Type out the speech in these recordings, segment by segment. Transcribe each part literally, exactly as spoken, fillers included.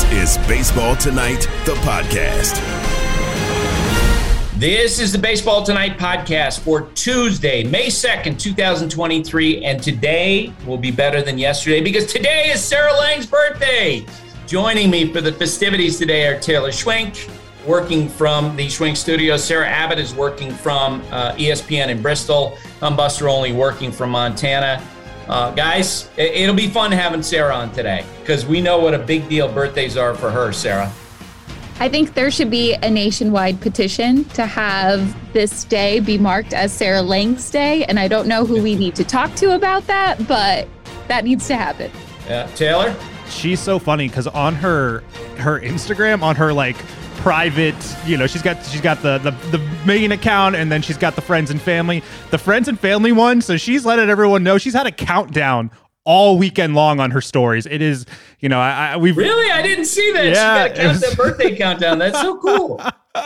is Baseball Tonight, the podcast. This is the Baseball Tonight podcast for Tuesday, May second, twenty twenty-three. And today will be better than yesterday because today is Sarah Lang's birthday. Joining me for the festivities today are Taylor Schwenk, working from the Schwenk Studios. Sarah Abbott is working from uh, E S P N in Bristol. I'm Buster Olney, working from Montana. Uh, guys, it, it'll be fun having Sarah on today because we know what a big deal birthdays are for her, Sarah. I think there should be a nationwide petition to have this day be marked as Sarah Lang's Day, and I don't know who we need to talk to about that, but that needs to happen. Yeah, Taylor? She's so funny because on her her Instagram, on her like private, you know, she's got she's got the, the the main account, and then she's got the friends and family, the friends and family one. So she's letting everyone know she's had a countdown all weekend long on her stories. It is, you know, I, I we've really I didn't see that. Yeah, she got to count was, that birthday countdown. That's so cool.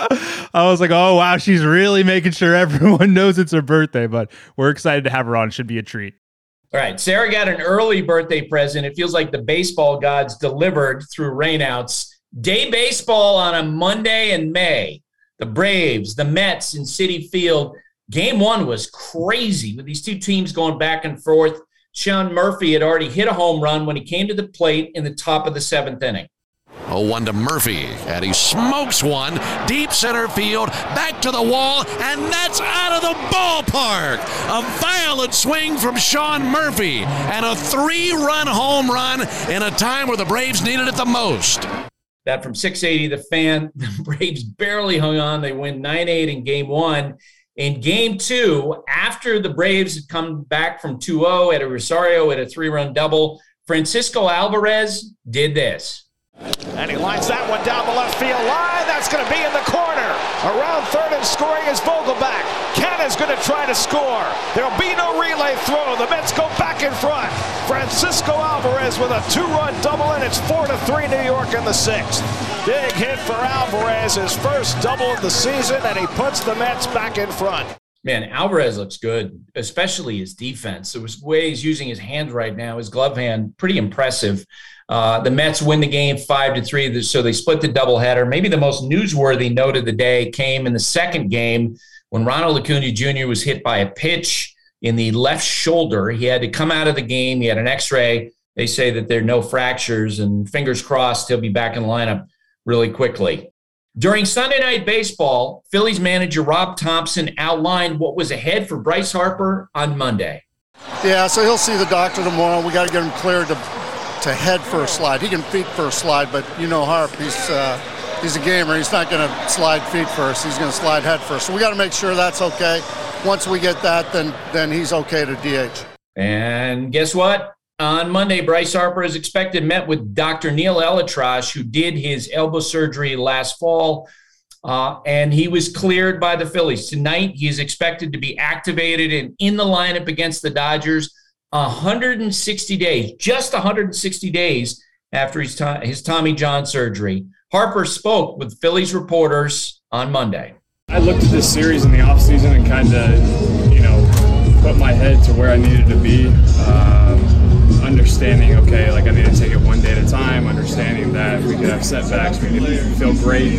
I was like, oh wow, she's really making sure everyone knows it's her birthday. But we're excited to have her on. Should be a treat. All right, Sarah got an early birthday present. It feels like the baseball gods delivered through rainouts. Day baseball on a Monday in May. The Braves, the Mets in Citi Field. Game one was crazy with these two teams going back and forth. Sean Murphy had already hit a home run when he came to the plate in the top of the seventh inning. oh one to Murphy, and he smokes one deep center field, back to the wall, and that's out of the ballpark. A violent swing from Sean Murphy, and a three-run home run in a time where the Braves needed it the most. That from six eighty, the fan, the Braves barely hung on. They win nine eight in game one. In game two, after the Braves had come back from two oh at a Rosario at a three-run double, Francisco Alvarez did this. And he lines that one down the left field line. That's going to be in the corner. Around third and scoring is Vogelback. Canna's going to try to score. There'll be no relay throw. The Mets go back in front. Francisco Alvarez with a two-run double, and it's four to three New York in the sixth. Big hit for Alvarez, his first double of the season, and he puts the Mets back in front. Man, Alvarez looks good, especially his defense. The way he's using his hands right now, his glove hand, pretty impressive. Uh, the Mets win the game five to three, so they split the doubleheader. Maybe the most newsworthy note of the day came in the second game when Ronald Acuna Junior was hit by a pitch in the left shoulder. He had to come out of the game. He had an x-ray. They say that there are no fractures, and fingers crossed he'll be back in the lineup really quickly. During Sunday Night Baseball, Phillies manager Rob Thompson outlined what was ahead for Bryce Harper on Monday. Yeah, so he'll see the doctor tomorrow. We got to get him cleared to to head for a slide. He can feet for a slide, but you know Harp, he's uh, he's a gamer. He's not going to slide feet first. He's going to slide head first. So we got to make sure that's okay. Once we get that, then then he's okay to D H. And guess what? On Monday, Bryce Harper is expected met with Doctor Neil Elatrash, who did his elbow surgery last fall, uh, and he was cleared by the Phillies. Tonight, he is expected to be activated and in the lineup against the Dodgers one hundred sixty days, just one hundred sixty days after his, to- his Tommy John surgery. Harper spoke with Phillies reporters on Monday. I looked at this series in the offseason and kind of, you know, put my head to where I needed to be. Um, understanding, okay, like I need to take it one day at a time, understanding that we could have setbacks, we could feel great.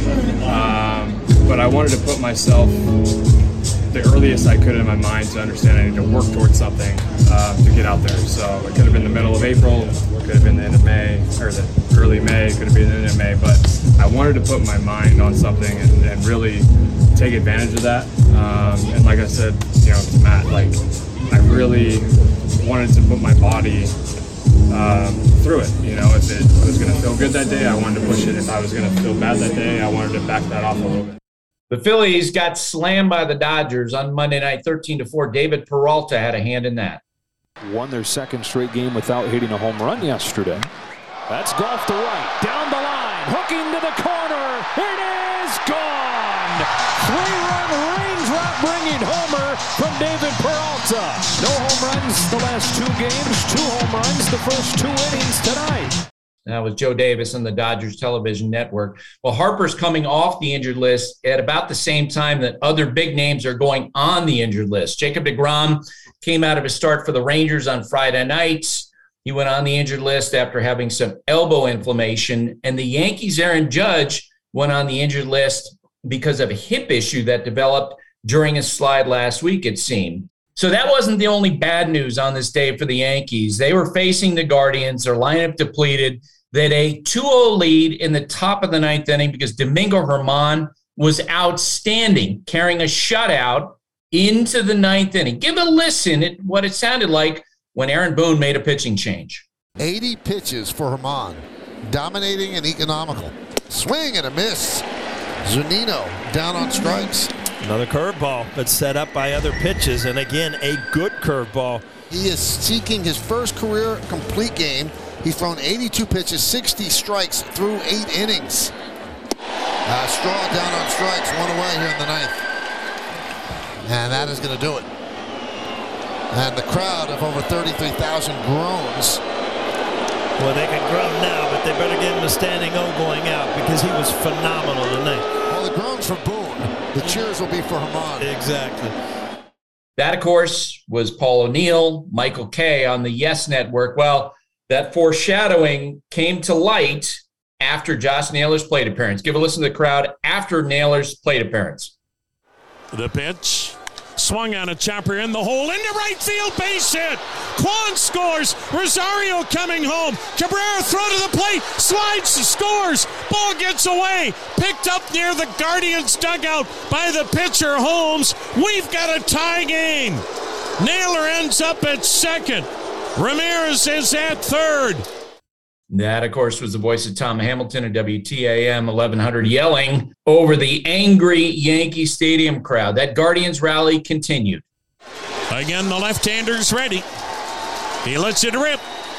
Um, but I wanted to put myself the earliest I could in my mind to understand I need to work towards something uh, to get out there. So it could have been the middle of April, it could have been the end of May, or the early May, it could have been the end of May, but I wanted to put my mind on something and, and really take advantage of that. Um, and like I said, you know, to Matt, like I really wanted to put my body um, through it. You know, if it was going to feel good that day, I wanted to push it. If I was going to feel bad that day, I wanted to back that off a little bit. The Phillies got slammed by the Dodgers on Monday night, thirteen to four. David Peralta had a hand in that. Won their second straight game without hitting a home run yesterday. That's golf to right, down the line, hooking to the corner. It is gone. Three-run raindrop bringing homer from David Peralta. No home runs the last two games, two home runs the first two innings tonight. That was Joe Davis on the Dodgers television network. Well, Harper's coming off the injured list at about the same time that other big names are going on the injured list. Jacob deGrom came out of his start for the Rangers on Friday nights. He went on the injured list after having some elbow inflammation. And the Yankees' Aaron Judge went on the injured list because of a hip issue that developed during a slide last week, it seemed. So that wasn't the only bad news on this day for the Yankees. They were facing the Guardians, their lineup depleted. They had a two oh lead in the top of the ninth inning because Domingo Germán was outstanding, carrying a shutout into the ninth inning. Give a listen at what it sounded like when Aaron Boone made a pitching change. eighty pitches for Germán, dominating and economical. Swing and a miss. Zunino down on strikes. Another curveball, but set up by other pitches, and again, a good curveball. He is seeking his first career complete game. He's thrown eighty-two pitches, sixty strikes through eight innings. Uh, Straw down on strikes, one away here in the ninth. And that is going to do it. And the crowd of over thirty-three thousand groans. Well, they can groan now, but they better get him a standing O going out because he was phenomenal tonight. Well, the groans for Boone. The cheers will be for Germán. Exactly. That, of course, was Paul O'Neill, Michael Kay on the Yes Network. Well, that foreshadowing came to light after Josh Naylor's plate appearance. Give a listen to the crowd after Naylor's plate appearance. The pitch. Swung on a chopper in the hole, into right field, base hit. Kwan scores. Rosario coming home. Cabrera throw to the plate, slides, scores. Ball gets away. Picked up near the Guardians dugout by the pitcher, Holmes. We've got a tie game. Naylor ends up at second. Ramirez is at third. That, of course, was the voice of Tom Hamilton at W T A M eleven hundred yelling over the angry Yankee Stadium crowd. That Guardians rally continued. Again, the left-hander's ready. He lets it rip.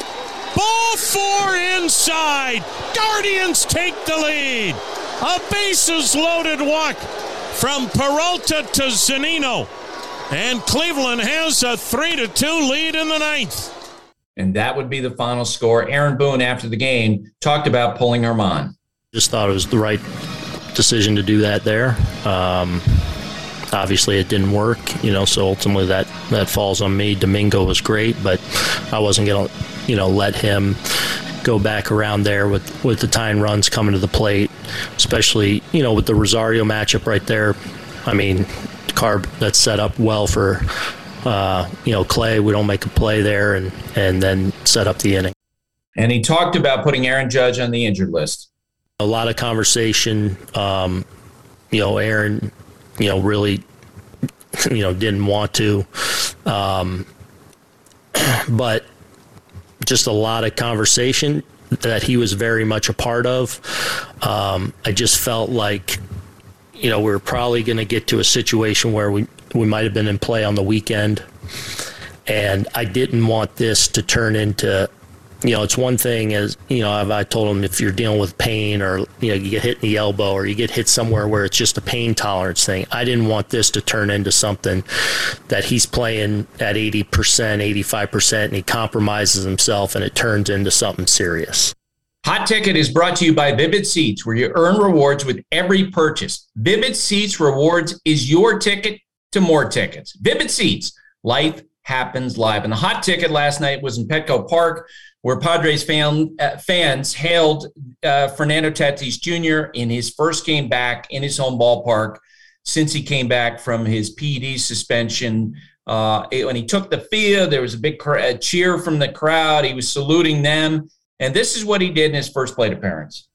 Ball four inside. Guardians take the lead. A bases-loaded walk from Peralta to Zunino. And Cleveland has a three to two lead in the ninth. And that would be the final score. Aaron Boone, after the game, talked about pulling Germán. Just thought it was the right decision to do that there. Um, obviously, it didn't work, you know, so ultimately that, that falls on me. Domingo was great, but I wasn't going to, you know, let him go back around there with, with the tying runs coming to the plate, especially, you know, with the Rosario matchup right there. I mean, Carb, that's set up well for Uh, you know, Clay. We don't make a play there and, and then set up the inning. And he talked about putting Aaron Judge on the injured list. A lot of conversation. Um, you know, Aaron, you know, really, you know, didn't want to. Um, but just a lot of conversation that he was very much a part of. Um, I just felt like, you know, we we're probably going to get to a situation where we, we might have been in play on the weekend. And I didn't want this to turn into, you know, it's one thing as, you know, I've, I told him if you're dealing with pain or, you know, you get hit in the elbow or you get hit somewhere where it's just a pain tolerance thing. I didn't want this to turn into something that he's playing at eighty percent, eighty-five percent, and he compromises himself and it turns into something serious. Hot Ticket is brought to you by Vivid Seats, where you earn rewards with every purchase. Vivid Seats Rewards is your ticket to more tickets. Vivid Seats, life happens live. And the Hot Ticket last night was in Petco Park, where Padres fan, uh, fans hailed uh, Fernando Tatis Junior in his first game back in his home ballpark since he came back from his P E D suspension. Uh, it, when he took the field, there was a big cr- a cheer from the crowd. He was saluting them. And this is what he did in his first plate appearance.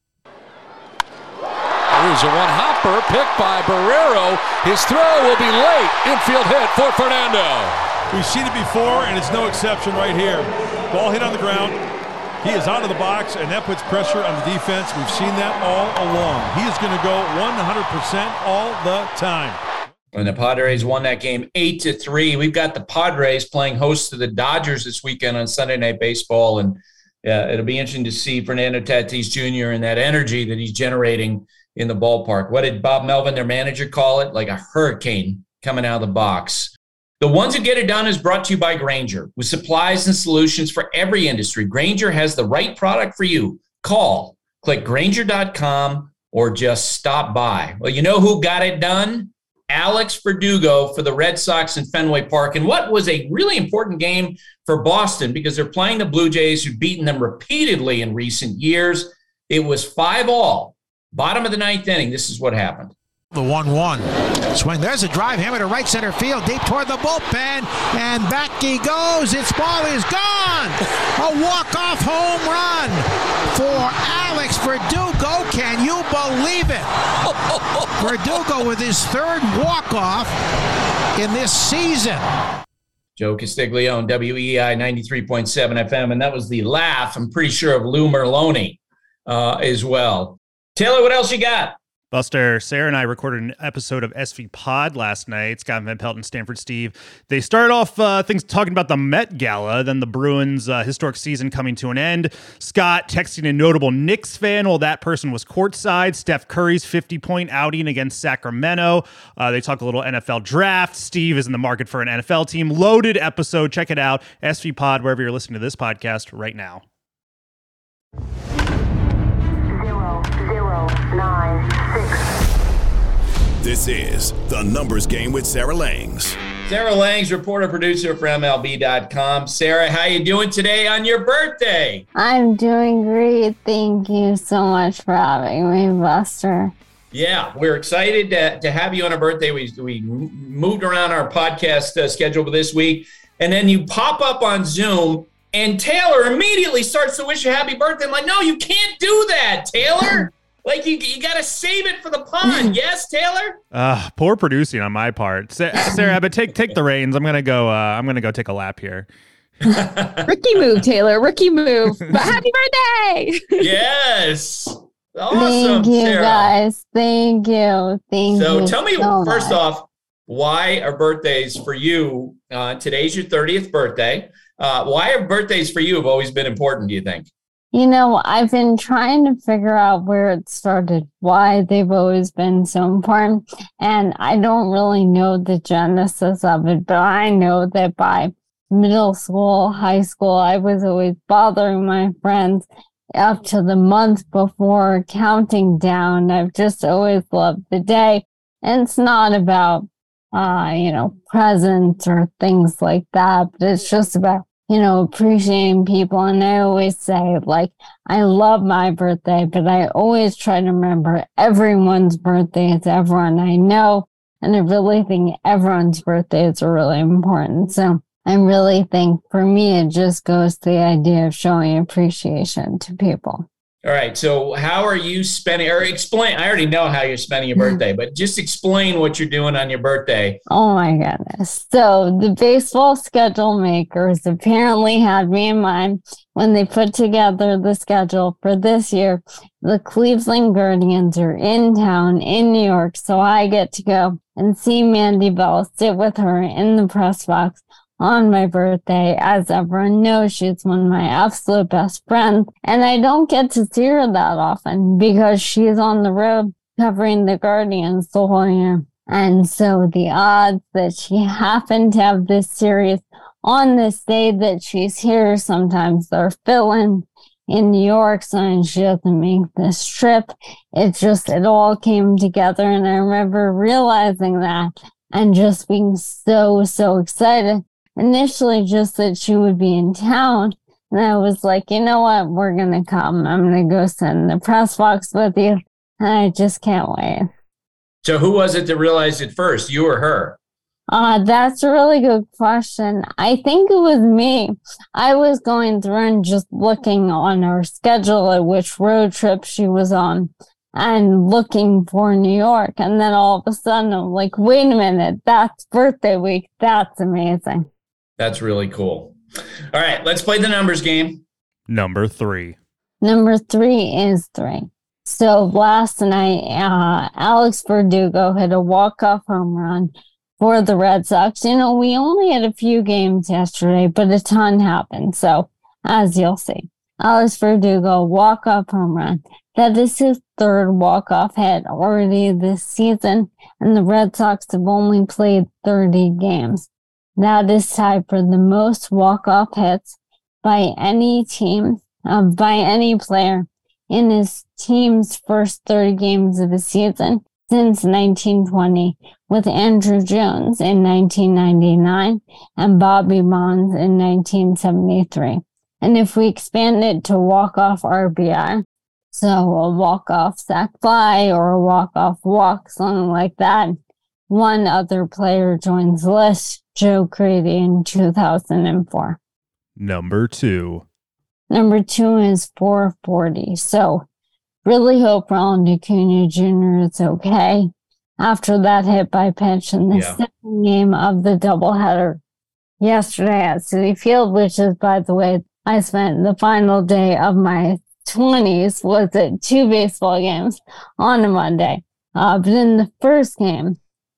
Here's a one-hopper picked by Barrero. His throw will be late. Infield hit for Fernando. We've seen it before, and it's no exception right here. Ball hit on the ground. He is out of the box, and that puts pressure on the defense. We've seen that all along. He is going to go one hundred percent all the time. And the Padres won that game eight to three. We've got the Padres playing host to the Dodgers this weekend on Sunday Night Baseball, and yeah, it'll be interesting to see Fernando Tatis Junior and that energy that he's generating in the ballpark. What did Bob Melvin, their manager, call it? Like a hurricane coming out of the box. The Ones Who Get It Done is brought to you by Grainger. With supplies and solutions for every industry, Grainger has the right product for you. Call, click Grainger dot com, or just stop by. Well, you know who got it done? Alex Verdugo for the Red Sox in Fenway Park. And what was a really important game for Boston because they're playing the Blue Jays, who've beaten them repeatedly in recent years. It was five all. Bottom of the ninth inning, this is what happened. The one one swing. There's a drive hammer to right center field, deep toward the bullpen, and back he goes. Its ball is gone. A walk-off home run for Alex Verdugo. Can you believe it? Verdugo with his third walk-off in this season. Joe Castiglione, W E I ninety-three point seven F M, and that was the laugh, I'm pretty sure, of Lou Merlone uh, as well. Taylor, what else you got? Buster, Sarah and I recorded an episode of S V Pod last night. Scott Van Pelt and Stanford Steve. They started off uh, things talking about the Met Gala, then the Bruins' uh, historic season coming to an end. Scott texting a notable Knicks fan while that person was courtside. Steph Curry's fifty-point outing against Sacramento. Uh, they talk a little N F L draft. Steve is in the market for an N F L team. Loaded episode. Check it out. S V Pod, wherever you're listening to this podcast right now. Zero, zero, nine, six. This is The Numbers Game with Sarah Langs. Sarah Langs, reporter, producer for M L B dot com. Sarah, how you doing today on your birthday? I'm doing great. Thank you so much for having me, Buster. Yeah, we're excited to, to have you on our birthday. We, we moved around our podcast uh, schedule for this week, and then you pop up on Zoom, and Taylor immediately starts to wish you happy birthday. I'm like, no, you can't do that, Taylor. Like, you you got to save it for the pond. Yes, Taylor? Uh, poor producing on my part. Sa- Sarah, but take take the reins. I'm going to go uh, I'm going to go take a lap here. Rookie move, Taylor. Rookie move. But happy birthday. Yes. Awesome, Thank you, Sarah. guys. Thank you. Thank so you. So tell me, so first much. off, why are birthdays for you? Uh, today's your thirtieth birthday. Uh, why have birthdays for you have always been important, do you think? You know, I've been trying to figure out where it started, why they've always been so important. And I don't really know the genesis of it, but I know that by middle school, high school, I was always bothering my friends up to the month before, counting down. I've just always loved the day. And it's not about, uh, you know, presents or things like that, but it's just about, you know, appreciating people. And I always say, like, I love my birthday, but I always try to remember everyone's birthday. It's everyone I know. And I really think everyone's birthdays are really important. So I really think for me, it just goes to the idea of showing appreciation to people. All right. So how are you spending, or explain, I already know how you're spending your birthday, but just explain what you're doing on your birthday. Oh my goodness. So the baseball schedule makers apparently had me in mind when they put together the schedule for this year. The Cleveland Guardians are in town in New York. So I get to go and see Mandy Bell, sit with her in the press box on my birthday. As everyone knows, she's one of my absolute best friends. And I don't get to see her that often because she's on the road covering the Guardians the whole year. And so the odds that she happened to have this series on this day that she's here, sometimes they're filling in New York, so she doesn't make this trip. It just, it all came together. And I remember realizing that and just being so, so excited. Initially, just that she would be in town. And I was like, you know what? We're going to come. I'm going to go sit in the press box with you. And I just can't wait. So who was it that realized it first, you or her? Uh, that's a really good question. I think it was me. I was going through and just looking on her schedule at which road trip she was on and looking for New York. And then all of a sudden, I'm like, wait a minute, that's birthday week. That's amazing. That's really cool. All right, let's play the numbers game. Number three. Number three is three. So last night, uh, Alex Verdugo hit a walk-off home run for the Red Sox. You know, we only had a few games yesterday, but a ton happened. So as you'll see, Alex Verdugo walk-off home run. That is his third walk-off hit already this season, and the Red Sox have only played thirty games. That is tied for the most walk-off hits by any team, uh, by any player in his team's first thirty games of the season since nineteen twenty, with Andrew Jones in nineteen ninety-nine and Bobby Bonds in nineteen seventy-three. And if we expand it to walk-off R B I, so a walk-off sac fly or a walk-off walk, something like that, one other player joins the list, Joe Crady in two thousand four. Number two. Number two is four forty. So really hope Ronald Acuna Junior is okay after that hit by pitch in the Yeah. second game of the doubleheader yesterday at Citi Field, which is, by the way, I spent the final day of my twenties was at two baseball games on a Monday. Uh, but in the first game,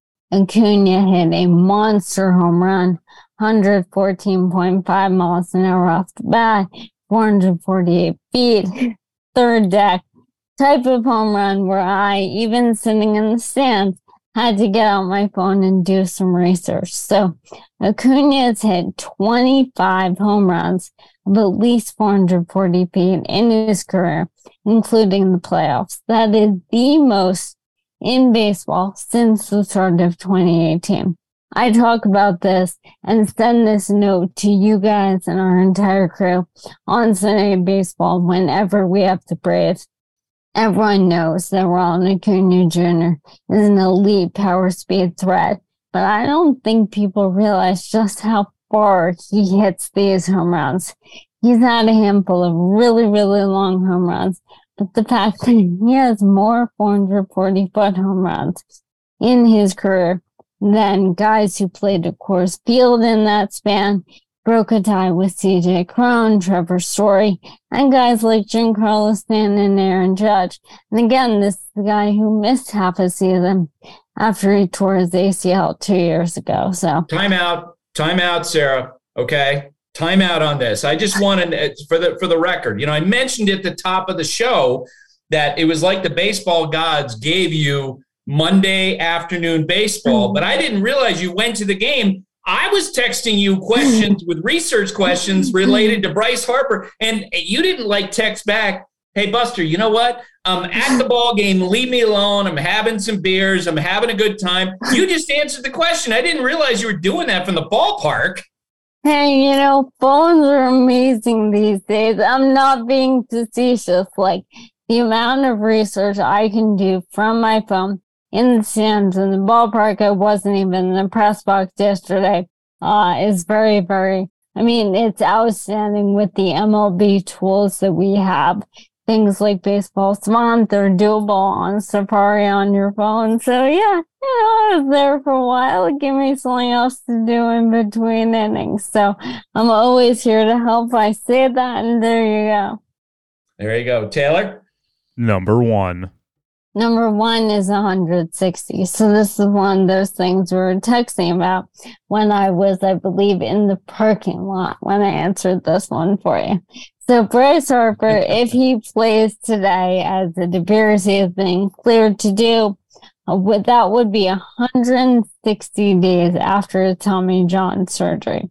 Acuna hit a monster home run, one fourteen point five miles an hour off the bat, four hundred forty-eight feet, third deck type of home run where I, even sitting in the stands, had to get out my phone and do some research. So Acuna has hit twenty-five home runs of at least four hundred forty feet in his career, including the playoffs. That is the most in baseball since the start of twenty eighteen. I talk about this and send this note to you guys and our entire crew on Sunday Baseball whenever we have to Braves. Everyone knows that Ronald Acuna Junior is an elite power speed threat, but I don't think people realize just how far he hits these home runs. He's had a handful of really, really long home runs, but the fact that he has more four hundred forty foot home runs in his career than guys who played at Coors Field in that span, broke a tie with C J Cron, Trevor Story, and guys like Giancarlo Stanton and Aaron Judge. And again, this is the guy who missed half a season after he tore his A C L two years ago. So Timeout, timeout, Sarah. Okay, timeout on this. I just wanted for the for the record. You know, I mentioned at the top of the show that it was like the baseball gods gave you Monday afternoon baseball, but I didn't realize you went to the game. I was texting you questions with research questions related to Bryce Harper, and you didn't like text back, hey, Buster, you know what? I'm at the ball game. Leave me alone. I'm having some beers. I'm having a good time. You just answered the question. I didn't realize you were doing that from the ballpark. Hey, you know, phones are amazing these days. I'm not being facetious. Like, the amount of research I can do from my phone in the stands, in the ballpark, I wasn't even in the press box yesterday, uh, is very, very, I mean, it's outstanding with the M L B tools that we have. Things like Baseball Savant, they're doable on Safari on your phone. So, yeah, you know, I was there for a while. It gave me something else to do in between innings. So, I'm always here to help. I say that, and there you go. There you go. Taylor? Number one. Number one is one hundred sixty. So this is one of those things we were texting about when I was, I believe, in the parking lot when I answered this one for you. So Bryce Harper, if he plays today, as it appears he has been cleared to do, uh, would, that would be one hundred sixty days after Tommy John surgery.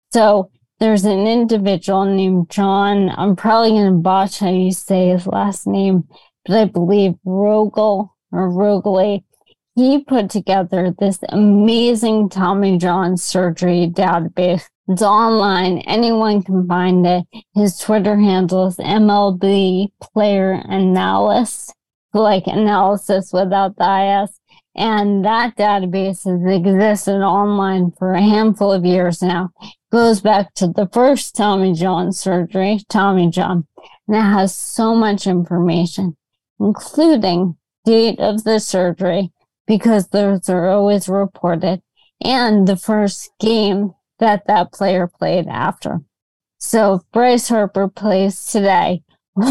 So there's an individual named John. I'm probably going to botch how you say his last name, but I believe Rogel or Rogley, he put together this amazing Tommy John surgery database. It's online. Anyone can find it. His Twitter handle is M L B Player Analysis, like analysis without the I S. And that database has existed online for a handful of years now. Goes back to the first Tommy John surgery, Tommy John. And it has so much information, including date of the surgery, because those are always reported, and the first game that that player played after. So if Bryce Harper plays today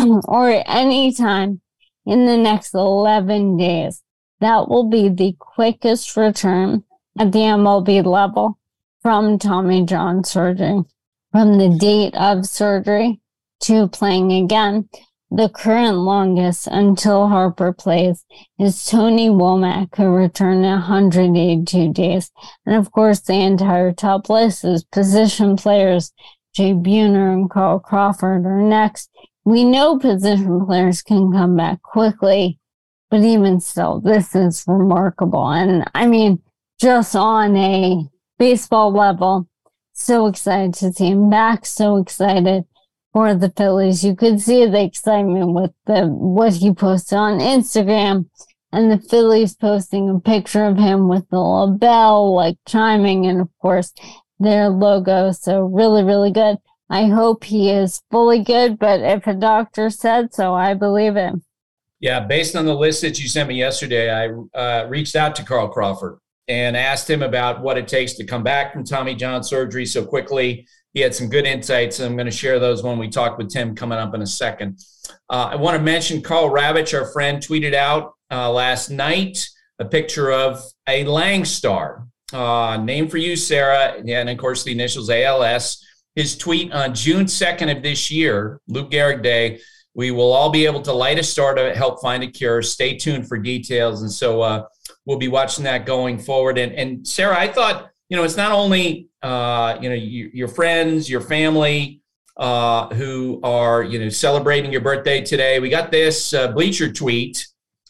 or any time in the next eleven days, that will be the quickest return at the M L B level from Tommy John surgery. From the date of surgery to playing again, the current longest until Harper plays is Tony Womack, who returned one hundred eighty-two days. And of course, the entire top list is position players. Jay Buhner and Carl Crawford are next. We know position players can come back quickly, But even still, this is remarkable. And I mean, just on a baseball level, so excited to see him back, so excited for the Phillies. You could see the excitement with the what he posted on Instagram, and the Phillies posting a picture of him with the little bell, like chiming, and of course, their logo. So really, really good. I hope he is fully good, but if a doctor said so, I believe it. Yeah, based on the list that you sent me yesterday, I uh, reached out to Carl Crawford and asked him about what it takes to come back from Tommy John surgery so quickly. He had some good insights, and I'm going to share those when we talk with Tim coming up in a second. Uh, I want to mention Carl Ravitch, our friend, tweeted out uh, last night a picture of a Lang star. Uh, name for you, Sarah, and of course the initials A L S. His tweet on June second of this year, Luke Gehrig Day, we will all be able to light a star to help find a cure. Stay tuned for details. And so uh, we'll be watching that going forward. And, and Sarah, I thought, you know, it's not only, uh, you know, you, your friends, your family uh, who are, you know, celebrating your birthday today. We got this uh, Bleacher tweet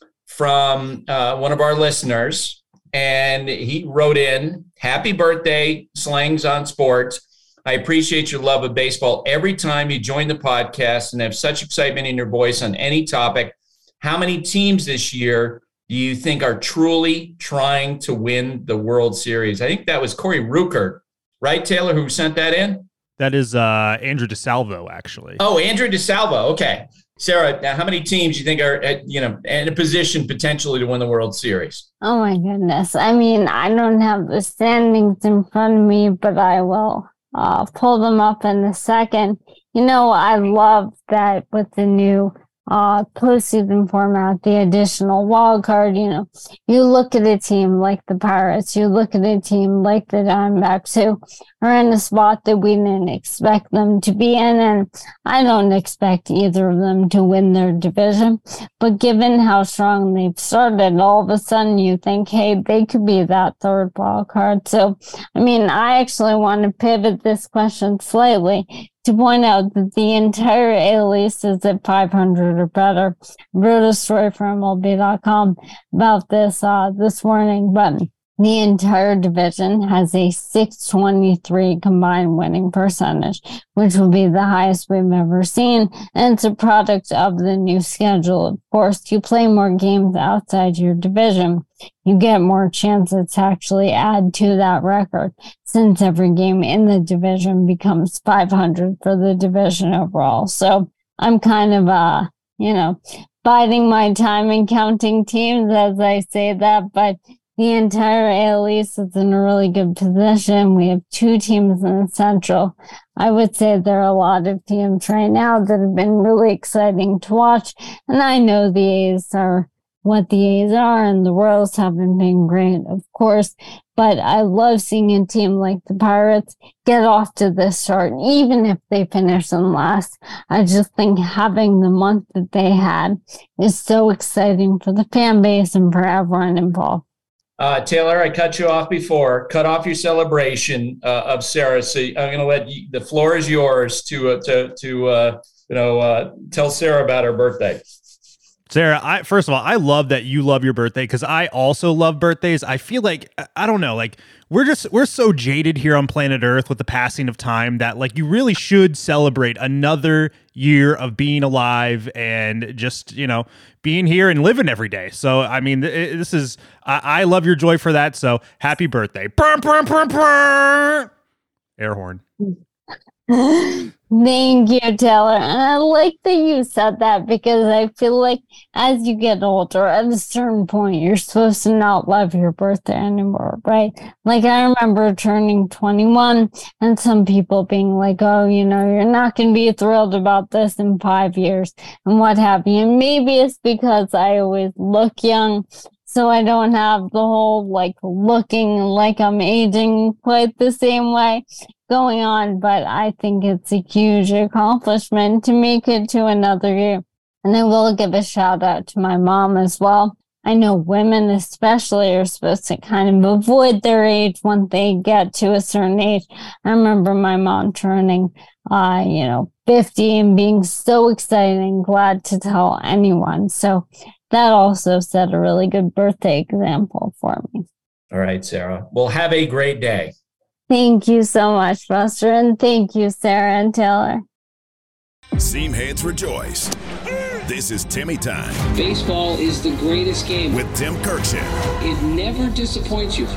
from uh, one of our listeners, and he wrote in, happy birthday, Slangs on Sports. I appreciate your love of baseball every time you join the podcast and have such excitement in your voice on any topic. How many teams this year do you think are truly trying to win the World Series? I think that was Corey Ruckert, right, Taylor, who sent that in? That is uh, Andrew DeSalvo, actually. Oh, Andrew DeSalvo. Okay. Sarah, now how many teams do you think are at, you know, in a position potentially to win the World Series? Oh, my goodness. I mean, I don't have the standings in front of me, but I will Uh, pull them up in a second. You know, I love that with the new uh, postseason format, the additional wild card. You know, you look at a team like the Pirates, you look at a team like the Diamondbacks, who are in a spot that we didn't expect them to be in, and I don't expect either of them to win their division. But given how strong they've started, all of a sudden you think, hey, they could be that third wild card. So, I mean, I actually want to pivot this question slightly to point out that the entire A L East is at five hundred or better. I wrote a story for M L B dot com about this uh, this morning, but the entire division has a six twenty-three combined winning percentage, which will be the highest we've ever seen. And it's a product of the new schedule. Of course, you play more games outside your division, you get more chances to actually add to that record, since every game in the division becomes five hundred for the division overall. So I'm kind of, uh, you know, biding my time and counting teams as I say that, but the entire A L East is in a really good position. We have two teams in the Central. I would say there are a lot of teams right now that have been really exciting to watch. And I know the A's are what the A's are, and the Royals haven't been great, of course. But I love seeing a team like the Pirates get off to this start, even if they finish in last. I just think having the month that they had is so exciting for the fan base and for everyone involved. Uh, Taylor, I cut you off before. Cut off your celebration uh, of Sarah. So I'm going to let you, the floor is yours to uh, to to uh, you know uh, tell Sarah about her birthday. Sarah, I first of all, I love that you love your birthday, because I also love birthdays. I feel like, I don't know, like we're just, we're so jaded here on planet Earth with the passing of time that like you really should celebrate another year of being alive and just, you know, being here and living every day. So, I mean, it, this is, I, I love your joy for that. So happy birthday. Burr, burr, burr, burr. Air horn. Thank you, Taylor. And I like that you said that, because I feel like as you get older, at a certain point, you're supposed to not love your birthday anymore, right? Like, I remember turning twenty-one and some people being like, oh, you know, you're not going to be thrilled about this in five years and what have you. And maybe it's because I always look young, so I don't have the whole, like, looking like I'm aging quite the same way going on, but I think it's a huge accomplishment to make it to another year. And I will give a shout out to my mom as well, I know women especially are supposed to kind of avoid their age when they get to a certain age. I remember my mom turning, uh, you know, fifty and being so excited and glad to tell anyone. So that also set a really good birthday example for me. All right, Sarah. Well, have a great day. Thank you so much, Buster, and thank you, Sarah and Taylor. Seam heads rejoice. This is Timmy Time. Baseball is the greatest game. With Tim Kirkshin. It never disappoints you.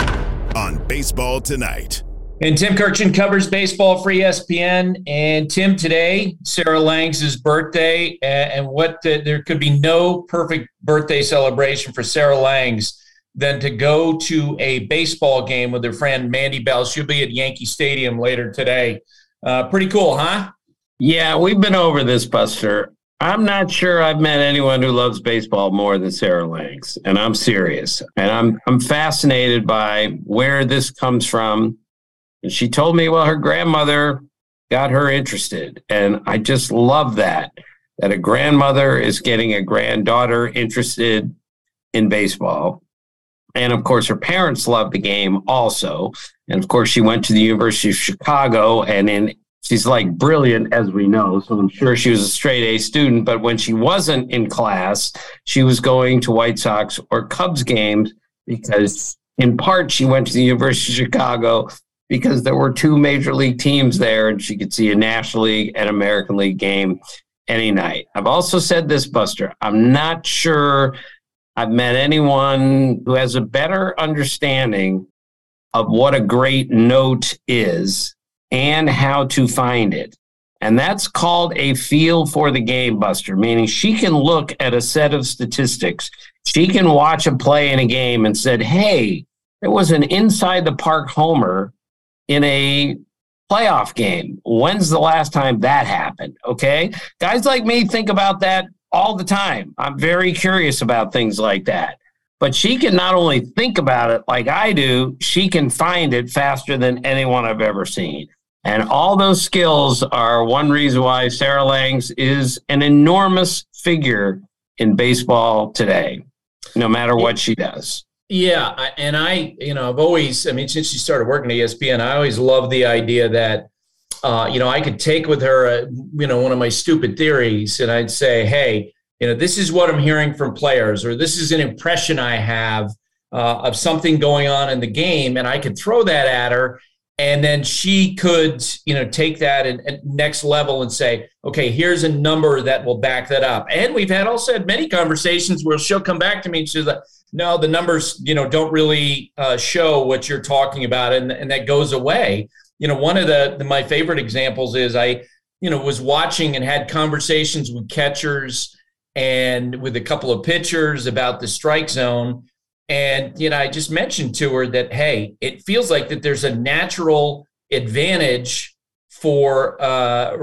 On Baseball Tonight. And Tim Kirkshin covers baseball for E S P N. And Tim, today, Sarah Langs' birthday. And what the, there could be no perfect birthday celebration for Sarah Langs than to go to a baseball game with her friend Mandy Bell. She'll be at Yankee Stadium later today. Uh, pretty cool, huh? Yeah, we've been over this, Buster. I'm not sure I've met anyone who loves baseball more than Sarah Langs, and I'm serious. And I'm I'm fascinated by where this comes from. And she told me, well, her grandmother got her interested, and I just love that, that a grandmother is getting a granddaughter interested in baseball. And, of course, her parents loved the game also. And, of course, she went to the University of Chicago, and in she's like brilliant, as we know, so I'm sure she was a straight A student. But when she wasn't in class, she was going to White Sox or Cubs games because, in part, she went to the University of Chicago because there were two major league teams there, and she could see a National League and American League game any night. I've also said this, Buster. I'm not sure I've met anyone who has a better understanding of what a great note is and how to find it. And that's called a feel for the game, Buster, meaning she can look at a set of statistics. She can watch a play in a game and said, hey, there was an inside the park homer in a playoff game. When's the last time that happened? Okay. Guys like me think about that all the time. I'm very curious about things like that. But she can not only think about it like I do, she can find it faster than anyone I've ever seen. And all those skills are one reason why Sarah Langs is an enormous figure in baseball today, no matter what she does. Yeah, and I, you know, I've always, I mean, since she started working at E S P N, I always loved the idea that, uh, you know, I could take with her, uh, you know, one of my stupid theories, and I'd say, hey, you know, this is what I'm hearing from players, or this is an impression I have uh, of something going on in the game, and I could throw that at her. And then she could, you know, take that and, and next level and say, okay, here's a number that will back that up. And we've had also had many conversations where she'll come back to me and she's like, no, the numbers, you know, don't really uh, show what you're talking about. And, and that goes away. You know, one of the, the my favorite examples is I, you know, was watching and had conversations with catchers and with a couple of pitchers about the strike zone. And, you know, I just mentioned to her that, hey, it feels like that there's a natural advantage for uh,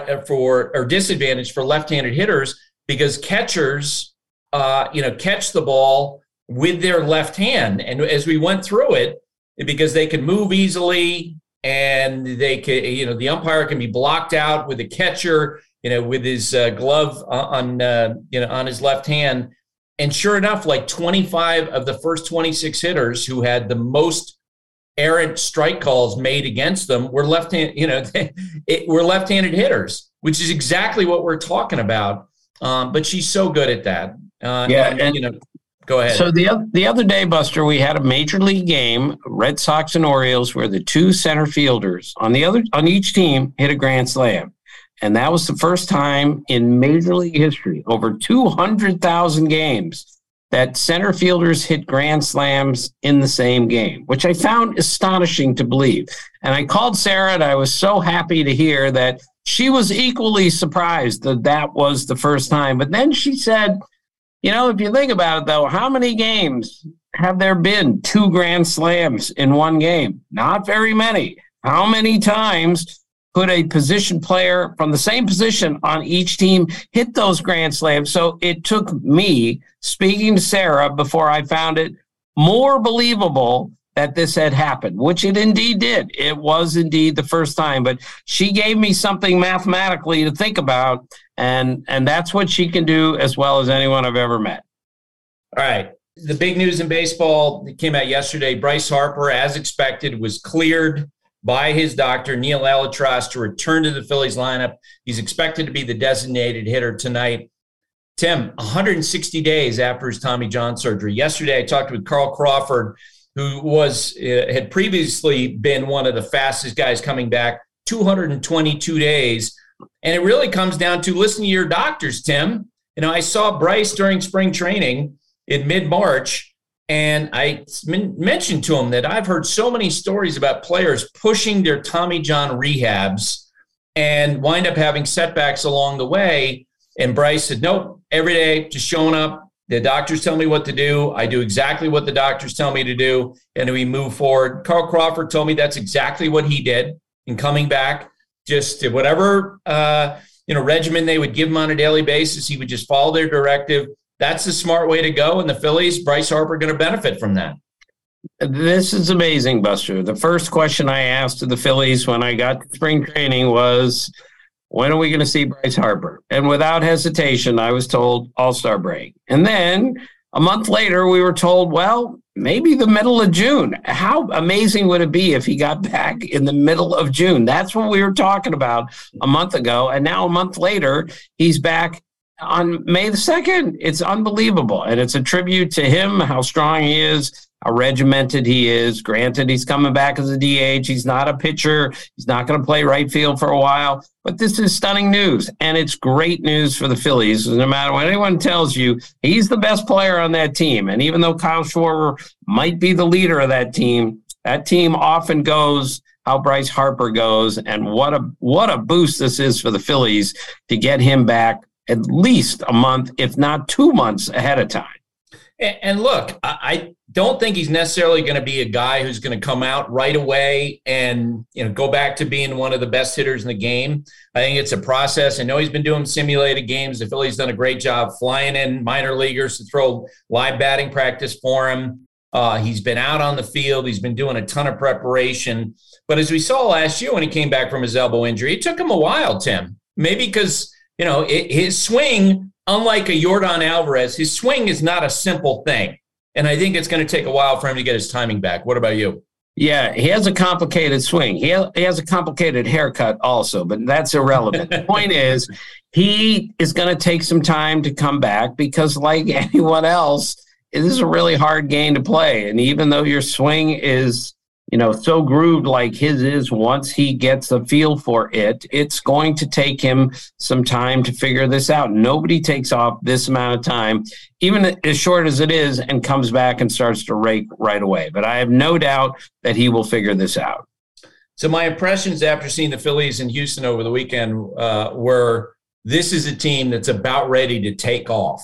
for or disadvantage for left-handed hitters because catchers, uh, you know, catch the ball with their left hand. And as we went through it, because they can move easily and they can, you know, the umpire can be blocked out with the catcher, you know, with his uh, glove on, uh, you know, on his left hand. And sure enough, like twenty-five of the first twenty-six hitters who had the most errant strike calls made against them were left-handed, you know, it, were left-handed hitters, which is exactly what we're talking about. Um, but she's so good at that. Uh, yeah, and, and you know, go ahead. So the the other day, Buster, we had a major league game. Red Sox and Orioles, where the two center fielders on the other on each team hit a grand slam. And that was the first time in Major League history, over two hundred thousand games, that center fielders hit grand slams in the same game, which I found astonishing to believe. And I called Sarah, and I was so happy to hear that she was equally surprised that that was the first time. But then she said, you know, if you think about it, though, how many games have there been two grand slams in one game? Not very many. How many times could a position player from the same position on each team hit those grand slams? So it took me speaking to Sarah before I found it more believable that this had happened, which it indeed did. It was indeed the first time, but she gave me something mathematically to think about, and and that's what she can do as well as anyone I've ever met. All right. The big news in baseball that came out yesterday, Bryce Harper, as expected, was cleared by his doctor, Neil Alitras, to return to the Phillies lineup. He's expected to be the designated hitter tonight. Tim, one hundred sixty days after his Tommy John surgery. Yesterday, I talked with Carl Crawford, who was uh, had previously been one of the fastest guys coming back, two hundred twenty-two days. And it really comes down to listen to your doctors, Tim. You know, I saw Bryce during spring training in mid-March, and I mentioned to him that I've heard so many stories about players pushing their Tommy John rehabs and wind up having setbacks along the way. And Bryce said, nope, every day, just showing up. The doctors tell me what to do. I do exactly what the doctors tell me to do, and we move forward. Carl Crawford told me that's exactly what he did in coming back. Just whatever uh, you know regimen they would give him on a daily basis, he would just follow their directive. That's the smart way to go. And the Phillies, Bryce Harper, going to benefit from that. This is amazing, Buster. The first question I asked to the Phillies when I got to spring training was, when are we going to see Bryce Harper? And without hesitation, I was told All-Star break. And then a month later, we were told, well, maybe the middle of June. How amazing would it be if he got back in the middle of June? That's what we were talking about a month ago. And now a month later, he's back on May the second. It's unbelievable. And it's a tribute to him, how strong he is, how regimented he is. Granted, he's coming back as a D H. He's not a pitcher. He's not going to play right field for a while. But this is stunning news. And it's great news for the Phillies. No matter what anyone tells you, he's the best player on that team. And even though Kyle Schwarber might be the leader of that team, that team often goes how Bryce Harper goes. And what a what a boost this is for the Phillies to get him back at least a month, if not two months ahead of time. And look, I don't think he's necessarily going to be a guy who's going to come out right away and, you know, go back to being one of the best hitters in the game. I think it's a process. I know he's been doing simulated games. The Phillies done a great job flying in minor leaguers to throw live batting practice for him. Uh, he's been out on the field. He's been doing a ton of preparation. But as we saw last year when he came back from his elbow injury, it took him a while, Tim. Maybe because, you know, it, his swing, unlike a Yordan Alvarez, his swing is not a simple thing. And I think it's going to take a while for him to get his timing back. What about you? Yeah, he has a complicated swing. He, ha- he has a complicated haircut also, but that's irrelevant. The point is, he is going to take some time to come back because, like anyone else, it is a really hard game to play. And even though your swing is, you know, so grooved like his is, once he gets a feel for it, it's going to take him some time to figure this out. Nobody takes off this amount of time, even as short as it is, and comes back and starts to rake right away. But I have no doubt that he will figure this out. So my impressions after seeing the Phillies in Houston over the weekend uh, were this is a team that's about ready to take off.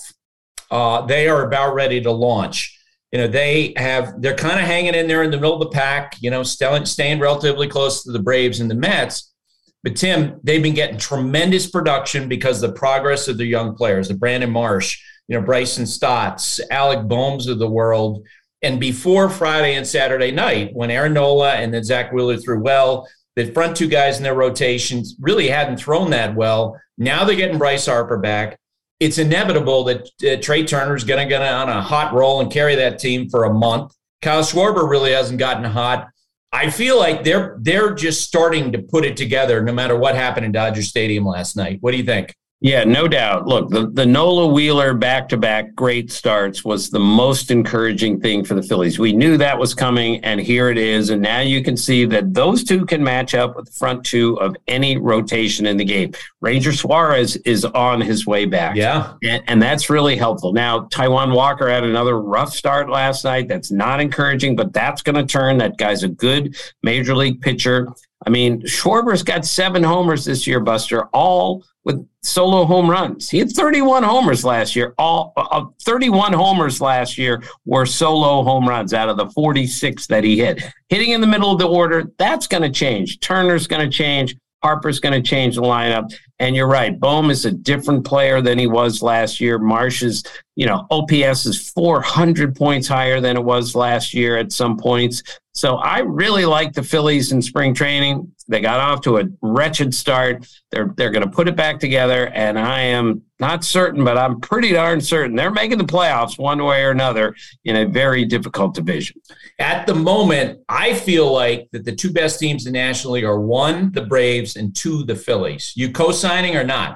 Uh, they are about ready to launch. You know, they have, they're kind of hanging in there in the middle of the pack, you know, staying, staying relatively close to the Braves and the Mets. But, Tim, they've been getting tremendous production because of the progress of the young players, the Brandon Marsh, you know, Bryson Stotts, Alec Boehms of the world. And before Friday and Saturday night, when Aaron Nola and then Zach Wheeler threw well, the front two guys in their rotations really hadn't thrown that well. Now they're getting Bryce Harper back. It's inevitable that uh, Trey Turner is going to get on a hot roll and carry that team for a month. Kyle Schwarber really hasn't gotten hot. I feel like they're they're just starting to put it together no matter what happened in Dodger Stadium last night. What do you think? Yeah, no doubt. Look, the, the Nola Wheeler back-to-back great starts was the most encouraging thing for the Phillies. We knew that was coming, and here it is. And now you can see that those two can match up with the front two of any rotation in the game. Ranger Suarez is on his way back. Yeah. And, and that's really helpful. Now, Taijuan Walker had another rough start last night. That's not encouraging, but that's going to turn. That guy's a good major league pitcher. I mean, Schwarber's got seven homers this year, Buster, all with solo home runs. He had thirty-one homers last year. All uh, thirty-one homers last year were solo home runs out of the forty-six that he hit. Hitting in the middle of the order, that's going to change. Turner's going to change. Harper's going to change the lineup. And you're right, Bohm is a different player than he was last year. Marsh's, you know, O P S is four hundred points higher than it was last year at some points. So I really like the Phillies in spring training. They got off to a wretched start. They're they're going to put it back together, and I am not certain, but I'm pretty darn certain they're making the playoffs one way or another in a very difficult division. At the moment, I feel like that the two best teams in the National League are one, the Braves, and two, the Phillies. You co-signing or not?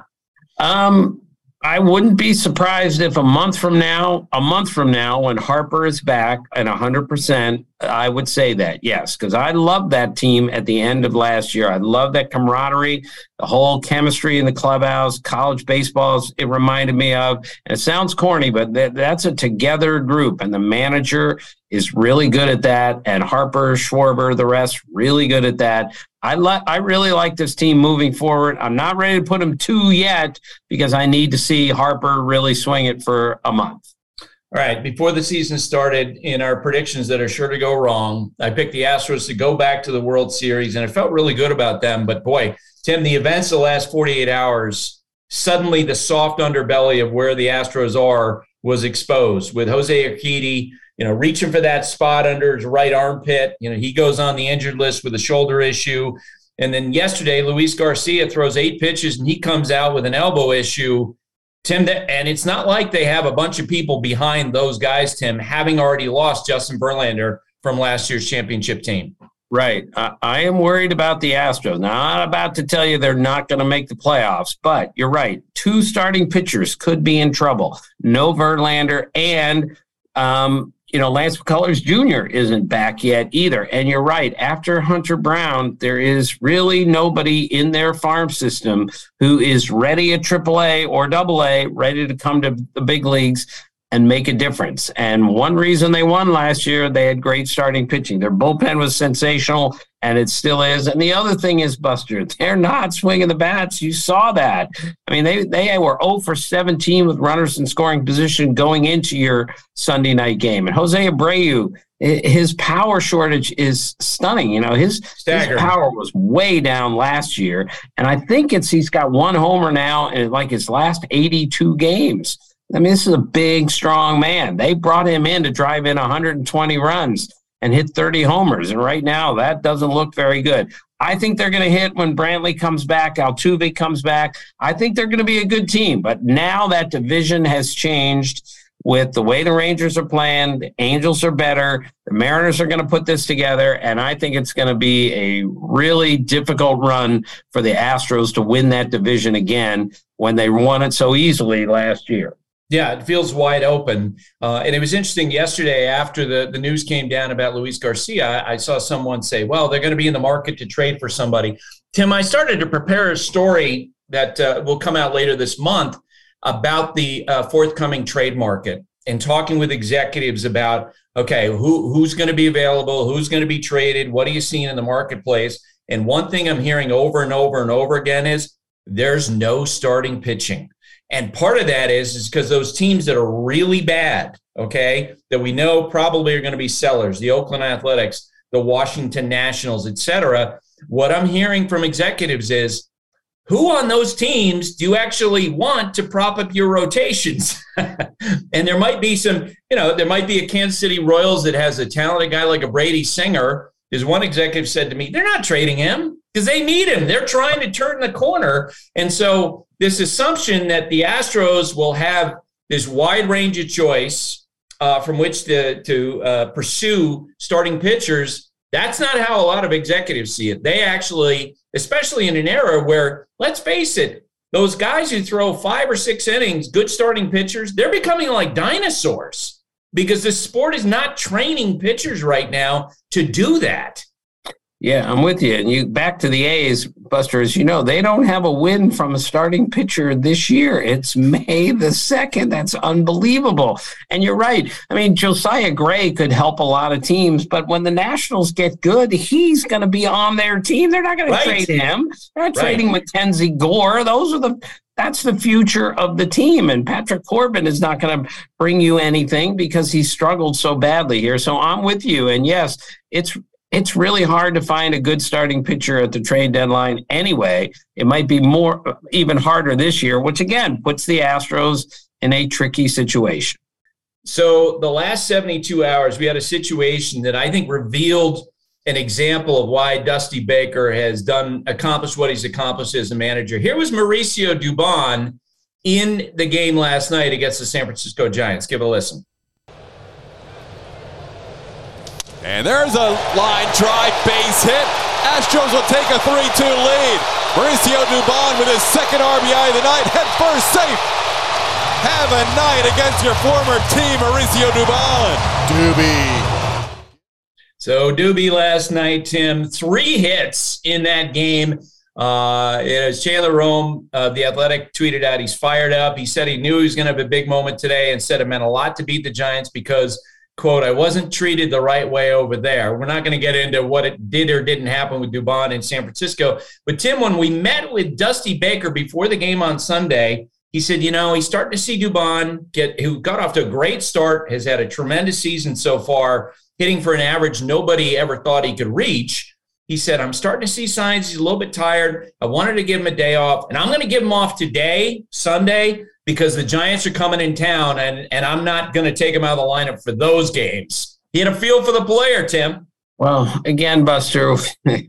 Um, I wouldn't be surprised if a month from now, a month from now, when Harper is back and one hundred percent, I would say that, yes, because I loved that team at the end of last year. I love that camaraderie, the whole chemistry in the clubhouse, college baseballs it reminded me of. And it sounds corny, but th- that's a together group, and the manager is really good at that, and Harper, Schwarber, the rest, really good at that. I li- I really like this team moving forward. I'm not ready to put them two yet because I need to see Harper really swing it for a month. All right, before the season started, in our predictions that are sure to go wrong, I picked the Astros to go back to the World Series, and I felt really good about them. But boy, Tim, the events of the last forty-eight hours, suddenly the soft underbelly of where the Astros are was exposed with Jose Urquidy, you know, reaching for that spot under his right armpit. You know, he goes on the injured list with a shoulder issue. And then yesterday, Luis Garcia throws eight pitches and he comes out with an elbow issue. Tim, and it's not like they have a bunch of people behind those guys, Tim, having already lost Justin Verlander from last year's championship team. Right. Uh, I am worried about the Astros. Now, I'm not about to tell you they're not going to make the playoffs, but you're right. Two starting pitchers could be in trouble. No Verlander, and um, you know, Lance McCullers Junior isn't back yet either. And you're right. After Hunter Brown, there is really nobody in their farm system who is ready at triple A or double A, ready to come to the big leagues and make a difference. And one reason they won last year, they had great starting pitching. Their bullpen was sensational, and it still is. And the other thing is, Buster, they're not swinging the bats. You saw that. I mean, they, they were zero for seventeen with runners in scoring position going into your Sunday night game. And Jose Abreu, his power shortage is stunning. You know, his, his power was way down last year. And I think it's he's got one homer now in like his last eighty-two games. I mean, this is a big, strong man. They brought him in to drive in one hundred twenty runs and hit thirty homers. And right now, that doesn't look very good. I think they're going to hit when Brantley comes back, Altuve comes back. I think they're going to be a good team. But now that division has changed with the way the Rangers are playing. The Angels are better. The Mariners are going to put this together. And I think it's going to be a really difficult run for the Astros to win that division again when they won it so easily last year. Yeah, it feels wide open. Uh, and it was interesting yesterday after the, the news came down about Luis Garcia, I saw someone say, well, they're going to be in the market to trade for somebody. Tim, I started to prepare a story that uh, will come out later this month about the uh, forthcoming trade market and talking with executives about, okay, who who's going to be available, who's going to be traded, what are you seeing in the marketplace? And one thing I'm hearing over and over and over again is there's no starting pitching. And part of that is is because those teams that are really bad, okay, that we know probably are going to be sellers, the Oakland Athletics, the Washington Nationals, et cetera. What I'm hearing from executives is, who on those teams do you actually want to prop up your rotations? And there might be some, you know, there might be a Kansas City Royals that has a talented guy like a Brady Singer. As one executive said to me, they're not trading him because they need him. They're trying to turn the corner. And so this assumption that the Astros will have this wide range of choice uh, from which to, to uh, pursue starting pitchers, that's not how a lot of executives see it. They actually, especially in an era where, let's face it, those guys who throw five or six innings, good starting pitchers, they're becoming like dinosaurs because the sport is not training pitchers right now to do that. Yeah, I'm with you. And you back to the A's, Buster, as you know, they don't have a win from a starting pitcher this year. It's May the second. That's unbelievable. And you're right. I mean, Josiah Gray could help a lot of teams, but when the Nationals get good, he's going to be on their team. They're not going right. to trade him. They're not right. trading Mackenzie Gore. Those are the That's the future of the team. And Patrick Corbin is not going to bring you anything because he struggled so badly here. So I'm with you. And yes, it's It's really hard to find a good starting pitcher at the trade deadline anyway. It might be more, even harder this year, which again puts the Astros in a tricky situation. So the last seventy-two hours, we had a situation that I think revealed an example of why Dusty Baker has done, accomplished what he's accomplished as a manager. Here was Mauricio Dubon in the game last night against the San Francisco Giants. Give a listen. And there's a line drive base hit. Astros will take a three two lead. Mauricio Dubon with his second R B I of the night. Head first safe. Have a night against your former team, Mauricio Dubon. Doobie. So Doobie last night, Tim, three hits in that game. Uh, as Chandler Rome of The Athletic tweeted out, he's fired up. He said he knew he was going to have a big moment today and said it meant a lot to beat the Giants because, quote, I wasn't treated the right way over there. We're not going to get into what it did or didn't happen with Dubon in San Francisco. But, Tim, when we met with Dusty Baker before the game on Sunday, he said, you know, he's starting to see Dubon get, who got off to a great start, has had a tremendous season so far, hitting for an average nobody ever thought he could reach. He said, I'm starting to see signs he's a little bit tired. I wanted to give him a day off, and I'm going to give him off today, Sunday, because the Giants are coming in town, and, and I'm not going to take him out of the lineup for those games. He had a feel for the player, Tim. Well, again, Buster,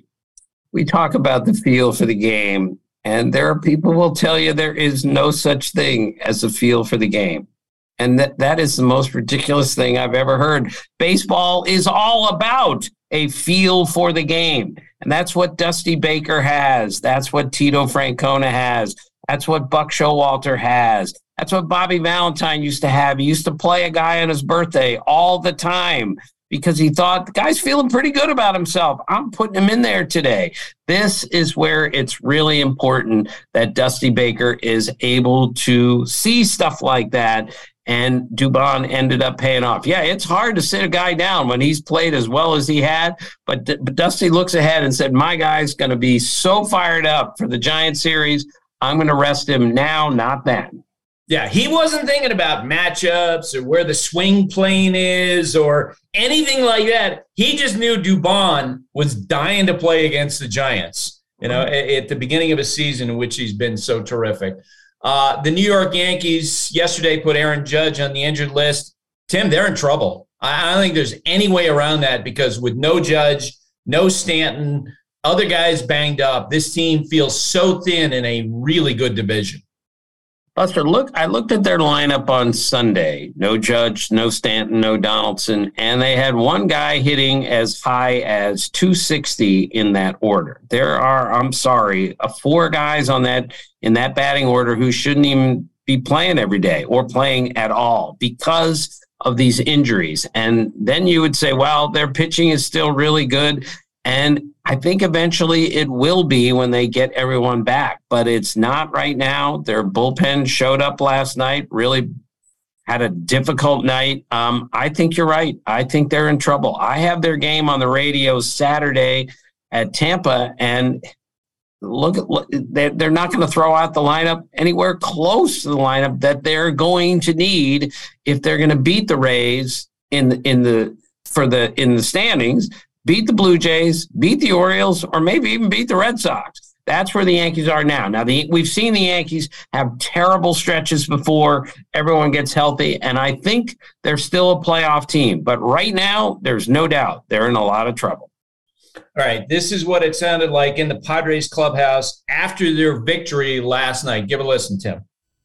we talk about the feel for the game. And there are people who will tell you there is no such thing as a feel for the game. And that, that is the most ridiculous thing I've ever heard. Baseball is all about a feel for the game. And that's what Dusty Baker has. That's what Tito Francona has. That's what Buck Showalter has. That's what Bobby Valentine used to have. He used to play a guy on his birthday all the time because he thought the guy's feeling pretty good about himself. I'm putting him in there today. This is where it's really important that Dusty Baker is able to see stuff like that. And Dubon ended up paying off. Yeah, it's hard to sit a guy down when he's played as well as he had. But, but Dusty looks ahead and said, my guy's going to be so fired up for the Giants series. I'm going to rest him now, not then. Yeah, he wasn't thinking about matchups or where the swing plane is or anything like that. He just knew Dubon was dying to play against the Giants, you know, at, at the beginning of a season in which he's been so terrific. Uh, the New York Yankees yesterday put Aaron Judge on the injured list. Tim, they're in trouble. I, I don't think there's any way around that because with no Judge, no Stanton, other guys banged up, this team feels so thin in a really good division. Buster, look, I looked at their lineup on Sunday. No Judge, no Stanton, no Donaldson, and they had one guy hitting as high as two sixty in that order. There are, I'm sorry, uh, four guys on that in that batting order who shouldn't even be playing every day or playing at all because of these injuries. And then you would say, well, their pitching is still really good. And I think eventually it will be when they get everyone back, but it's not right now. Their bullpen showed up last night, really had a difficult night. Um, I think you're right. I think they're in trouble. I have their game on the radio Saturday at Tampa, and look at look, they're, they're not going to throw out the lineup anywhere close to the lineup that they're going to need if they're going to beat the Rays in in the for the in the standings. Beat the Blue Jays, beat the Orioles, or maybe even beat the Red Sox. That's where the Yankees are now. Now, the, we've seen the Yankees have terrible stretches before everyone gets healthy, and I think they're still a playoff team. But right now, there's no doubt they're in a lot of trouble. All right, this is what it sounded like in the Padres clubhouse after their victory last night. Give a listen, Tim.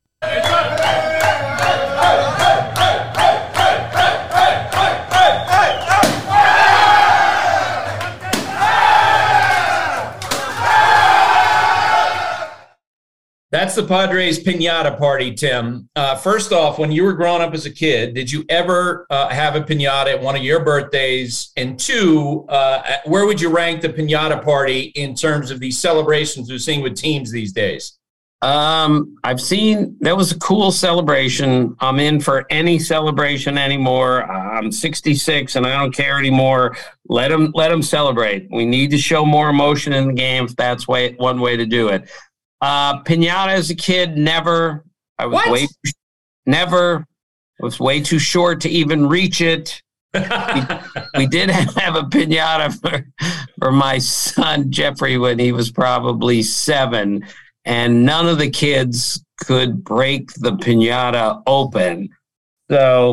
That's the Padres piñata party, Tim. Uh, first off, when you were growing up as a kid, did you ever uh, have a piñata at one of your birthdays? And two, uh, where would you rank the piñata party in terms of these celebrations we're seeing with teams these days? Um, I've seen, that was a cool celebration. I'm in for any celebration anymore. I'm sixty-six and I don't care anymore. Let them, let them celebrate. We need to show more emotion in the game if that's way, one way to do it. Uh, piñata as a kid, never. I was what? way never. Was way too short to even reach it. we, we did have a piñata for, for my son Jeffrey when he was probably seven, and none of the kids could break the piñata open. So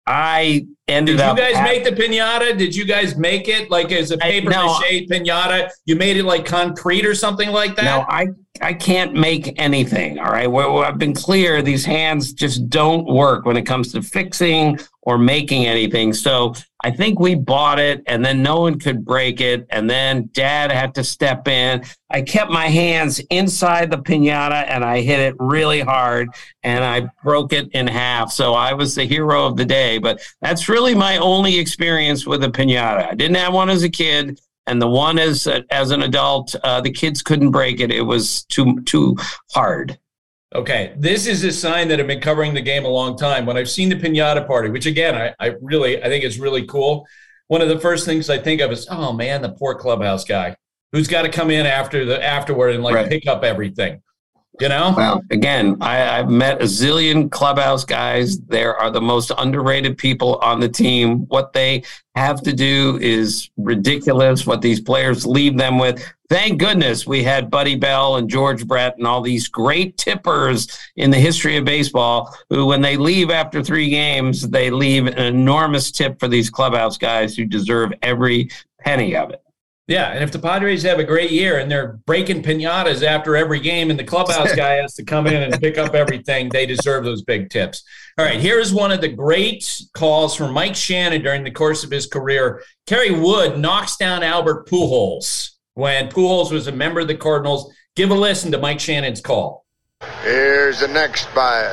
I ended Did you up. guys at, make the piñata? Did you guys make it like as a paper no, mache piñata? You made it like concrete or something like that? No, I I can't make anything. All right. Well, I've been clear. These hands just don't work when it comes to fixing or making anything. So I think we bought it and then no one could break it. And then Dad had to step in. I kept my hands inside the piñata and I hit it really hard and I broke it in half. So I was the hero of the day. But that's really my only experience with a piñata. I didn't have one as a kid. And the one as as an adult, uh, the kids couldn't break it. It was too too hard. Okay, this is a sign that I've been covering the game a long time. When I've seen the piñata party, which again, I, I really, I think is really cool. One of the first things I think of is, oh man, the poor clubhouse guy who's got to come in after the afterward and like right. pick up everything. You know? Well, again, I, I've met a zillion clubhouse guys. There are the most underrated people on the team. What they have to do is ridiculous, what these players leave them with. Thank goodness we had Buddy Bell and George Brett and all these great tippers in the history of baseball who, when they leave after three games, they leave an enormous tip for these clubhouse guys who deserve every penny of it. Yeah, and if the Padres have a great year and they're breaking piñatas after every game and the clubhouse guy has to come in and pick up everything, they deserve those big tips. All right, here's one of the great calls from Mike Shannon during the course of his career. Kerry Wood knocks down Albert Pujols when Pujols was a member of the Cardinals. Give a listen to Mike Shannon's call. Here's the next by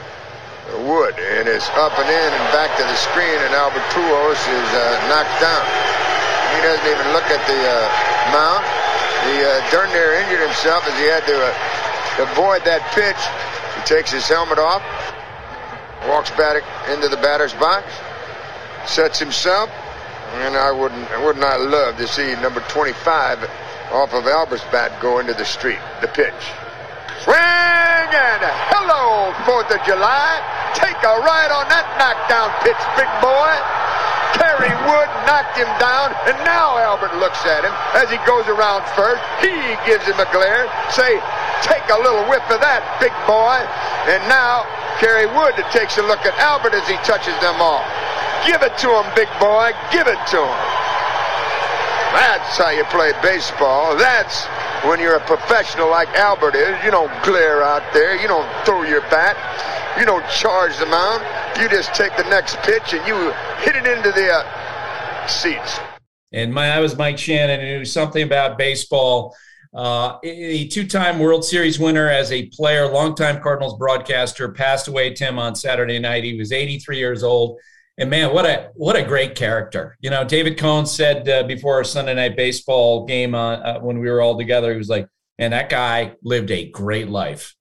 Wood, and it's up and in and back to the screen, and Albert Pujols is uh, knocked down. He doesn't even look at the uh, mound. He uh, darn near injured himself as he had to uh, avoid that pitch. He takes his helmet off, walks back into the batter's box, sets himself, and I wouldn't, I would not love to see number twenty-five off of Albert's bat go into the street. The pitch. Swing and hello, fourth of July. Take a ride on that knockdown pitch, big boy. Kerry Wood knocked him down, and now Albert looks at him as he goes around first. He gives him a glare. Say, take a little whiff of that, big boy. And now Kerry Wood takes a look at Albert as he touches them all. Give it to him, big boy. Give it to him. That's how you play baseball. That's when you're a professional like Albert is. You don't glare out there. You don't throw your bat. You don't charge the mound. You just take the next pitch and you hit it into the uh, seats. And my, I was Mike Shannon, who knew something about baseball. Uh, a two-time World Series winner as a player, longtime Cardinals broadcaster, passed away, Tim, on Saturday night. He was eighty-three years old. And, man, what a what a great character. You know, David Cohn said uh, before our Sunday night baseball game uh, uh, when we were all together, he was like, man, that guy lived a great life.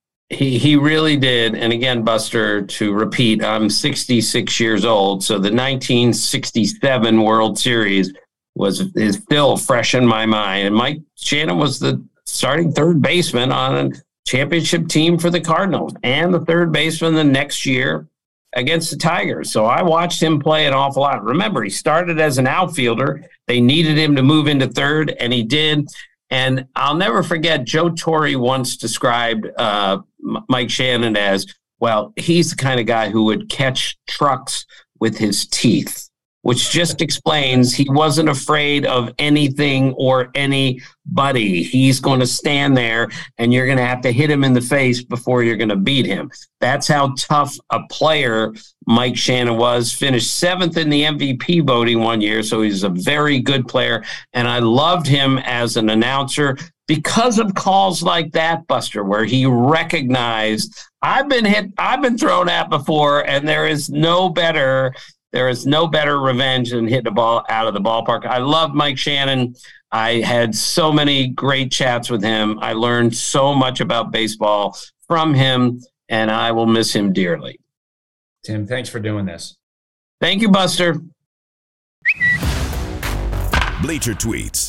He he really did. And again, Buster, to repeat, I'm sixty-six years old. So the nineteen sixty-seven World Series was is still fresh in my mind. And Mike Shannon was the starting third baseman on a championship team for the Cardinals and the third baseman the next year against the Tigers. So I watched him play an awful lot. Remember, he started as an outfielder. They needed him to move into third, and he did. And I'll never forget, Joe Torre once described uh, Mike Shannon as, well, he's the kind of guy who would catch trucks with his teeth, which just explains he wasn't afraid of anything or anybody. He's going to stand there, and you're going to have to hit him in the face before you're going to beat him. That's how tough a player Mike Shannon was. Finished seventh in the M V P voting one year, so he's a very good player. And I loved him as an announcer because of calls like that, Buster, where he recognized, I've been hit, I've been thrown at before, and there is no better There is no better revenge than hitting a ball out of the ballpark. I love Mike Shannon. I had so many great chats with him. I learned so much about baseball from him, and I will miss him dearly. Tim, thanks for doing this. Thank you, Buster. Bleacher Tweets.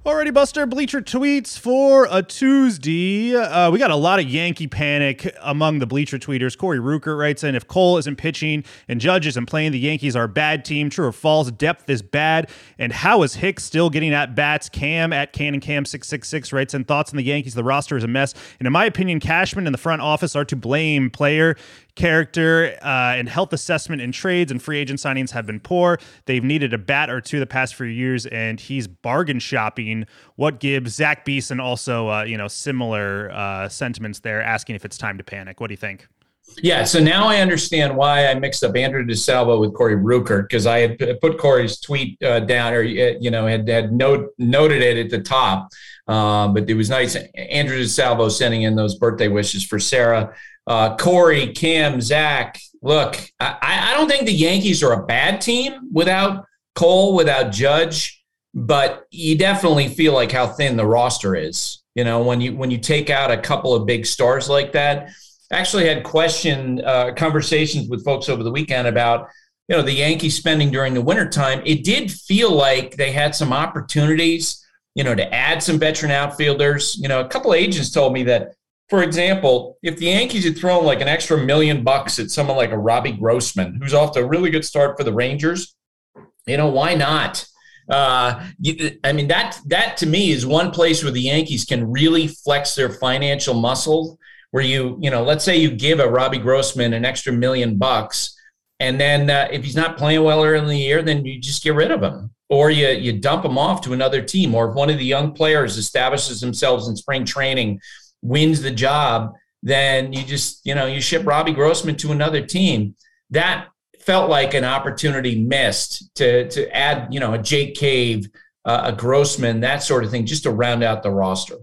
Alrighty, Buster. Bleacher tweets for a Tuesday. Uh, we got a lot of Yankee panic among the Bleacher tweeters. Corey Ruckert writes in, if Cole isn't pitching and Judge isn't playing, the Yankees are a bad team. True or false? Depth is bad. And how is Hicks still getting at bats? Cam at Cannon Cam six six six writes in, thoughts on the Yankees. The roster is a mess. And in my opinion, Cashman and the front office are to blame. Player character uh, and health assessment in trades and free agent signings have been poor. They've needed a bat or two the past few years, and he's bargain shopping. What gives? Zach Beeson also, uh, you know, similar uh, sentiments there, asking if it's time to panic. What do you think? Yeah, so now I understand why I mixed up Andrew DeSalvo with Corey Ruckert, because I had put Corey's tweet uh, down, or you know, had had note, noted it at the top. Um, but it was nice. Andrew DeSalvo sending in those birthday wishes for Sarah. Uh, Corey, Cam, Zach, look, I, I don't think the Yankees are a bad team without Cole, without Judge, but you definitely feel like how thin the roster is. You know, when you when you take out a couple of big stars like that. I actually had question uh, conversations with folks over the weekend about, you know, the Yankees spending during the wintertime. It did feel like they had some opportunities, you know, to add some veteran outfielders. You know, a couple of agents told me that, for example, if the Yankees had thrown like an extra million bucks at someone like a Robbie Grossman, who's off to a really good start for the Rangers, you know, why not? Uh, I mean, that that to me is one place where the Yankees can really flex their financial muscle, where you, you know, let's say you give a Robbie Grossman an extra million bucks, and then uh, if he's not playing well early in the year, then you just get rid of him, or you you dump him off to another team, or if one of the young players establishes themselves in spring training, wins the job, then you just, you know, you ship Robbie Grossman to another team. That felt like an opportunity missed to to add, you know, a Jake Cave, uh, a Grossman, that sort of thing, just to round out the roster.